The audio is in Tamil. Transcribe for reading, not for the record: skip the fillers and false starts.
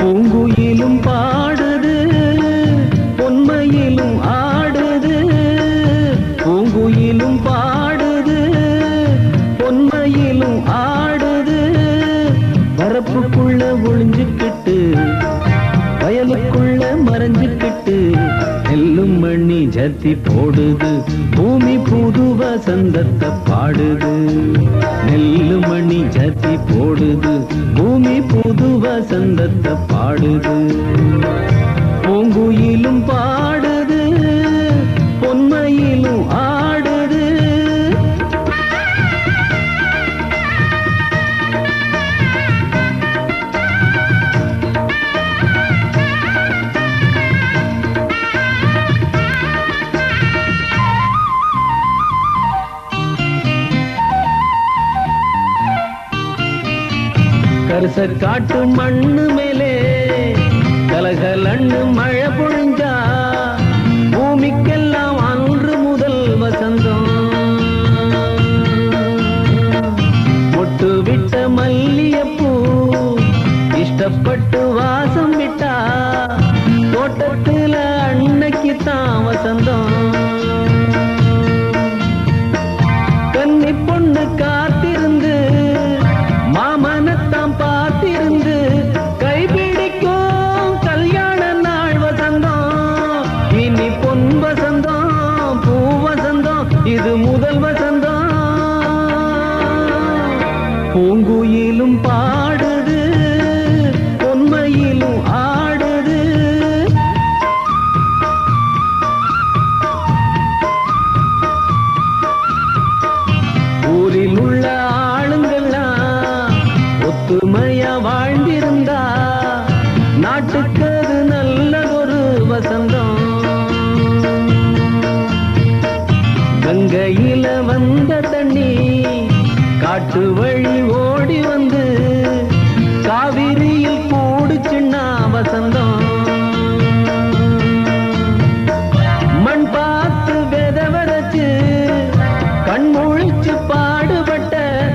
பூங்குயிலும் பாடுது பொன்மையிலும் ஆடுது பூங்குயிலும் பாடுது பொன்மையிலும் ஆடுது வரப்புக்குள்ள ஒளிஞ்சுக்கிட்டு வயலுக்குள்ள மறைஞ்சுக்கிட்டு நெல்லும் மண்ணி ஜத்தி போடுது பூமி புது வசந்தத்தை பாடுது நெல்லு மணி ஜத்தி போடுது பூமி புது வசந்தத்தை பாடுது பூங்குயிலும் பாடுது பொன்மையிலும் ஆடுது கரிச காட்டு மண்ணு மேலே கலகலன்னு மழை பொழிஞ்சா பூமிக்கெல்லாம் அன்று முதல் வசந்தம் மொட்டு விட்ட மல்லியப்பூ இஷ்டப்பட்டு வாசம் விட்டா தோட்டத்துல அன்னைக்கு தான் வசந்தம் கன்னி பொண்ணு காத்திருந்து மாமனத்தாம் பார்த்திருந்து கைபிடிக்கும் கல்யாண நாள் வசந்தம் இனி பொன் வசந்தம் பூ வசந்தம் இது முதல் வசந்தம் பூங்குயிலும் பாடுது பொன்மையிலும் ஆடுது ஊரில் உள்ள ஒத்துமையா வாழ்ந்திருந்தா நாட்டுக்கு அது நல்லதொரு வசந்தம் கங்கையில வந்த தண்ணி காட்டு வழி ஓடி வந்து காவிரியில் கூடுச்சுன்னா வசந்தம் மண் பார்த்து வித வரைச்சு கண் முழிச்சு பாடுபட்ட